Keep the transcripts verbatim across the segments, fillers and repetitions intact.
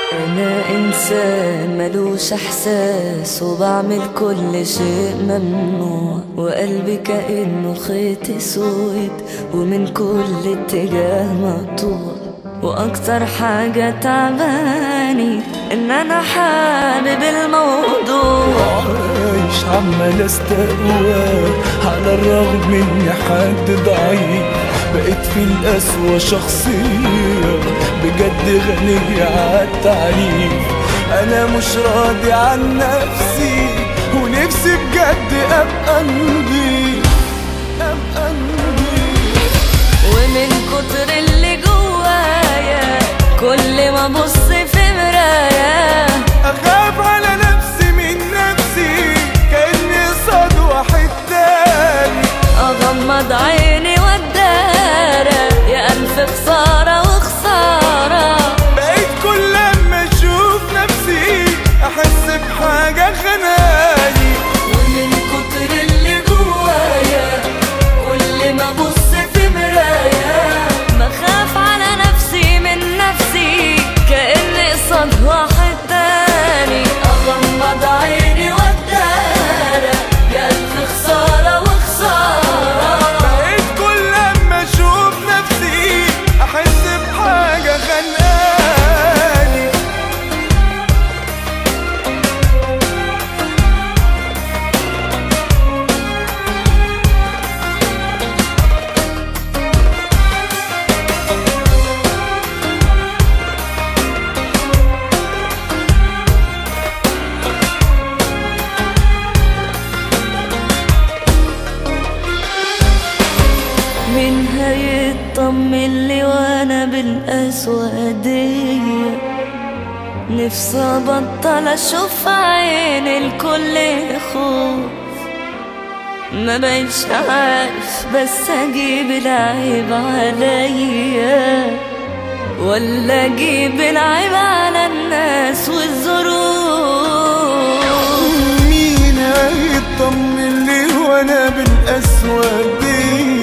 أنا إنسان ملوش إحساس وبعمل كل شيء ممنوع، وقلبي كأنه خيط أسود ومن كل اتجاه مقطوع. وأكتر حاجة تعباني إن أنا حابب الموضوع، عايش عمال استقوى على الرغم إني حد ضعيف. بقيت في القسوة شخصية بجد غنية عالتعريف. أنا مش راضي عن نفسي ونفسي بجد أبقى نضيف، أبقى نضيف. ومن كتر اللي جوايا كل ما أبص في مرايا أخاف على نفسي من نفسي كأني صاد واحد تاني. أغمض عيني وأدارى يا ألف خسارة وخسارة. بقيت كل لما أشوف نفسي أحس بحاجة خناني. ومن كتر اللي جوايا كل ما أبص في مرايا بخاف على نفسي من نفسي كأني قصاد واحد تاني. أغمض عيني وأدارى يا ألف خسارة وخسارة. بقيت كل لما أشوف نفسي أحس بحاجة خناني. مين هيطمن لي وانا بالقسوة دي؟ نفسي ابطل اشوف عين الكل خوف. ما بقيتش عارف بس اجيب العيب عليا ولا اجيب العيب على الناس والظروف. مين هيطمن لي وانا بالقسوة دي؟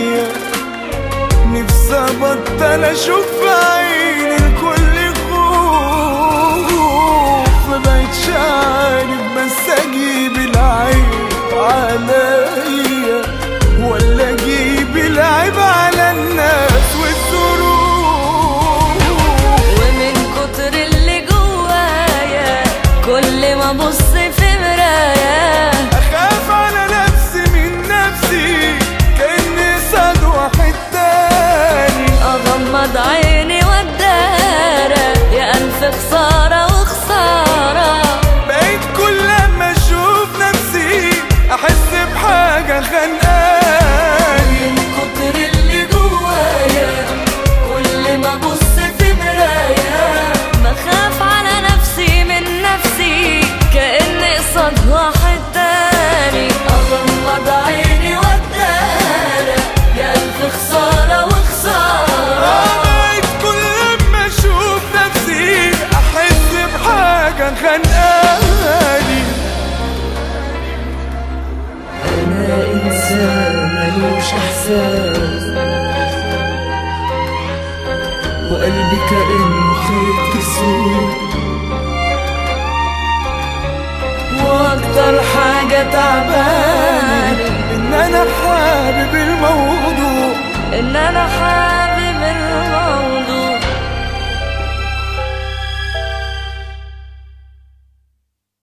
نفسي ابطل اشوف عين الكل خوف. ما بقتش عارف بس اجيب العيب عليا ولا اجيب العيب على الناس والظروف. ومن كتر اللي جوايا كل ما ابص في مرايا اخاف على نفسي من نفسي كأني صاد واحد تاني. أغمض عيني وأدارى يا ألف خسارة وخسارة. بقيت كل لما أشوف نفسي أحس بحاجة خانقاني. من كتر اللي جوايا كل ما أبص في مرايا بخاف على نفسي من نفسي كأني قصاد واحد تاني. أغمض عيني وأدارى يا ألف خسارة وخسارة. بقيت كل لما أشوف نفسي أحس بحاجة خانقاني. أنا إنسان ملوش إحساس وقلبي كأنه خيط أسود. وأكتر حاجة تعباني إن أنا حابب الموضوع، إن أنا حابب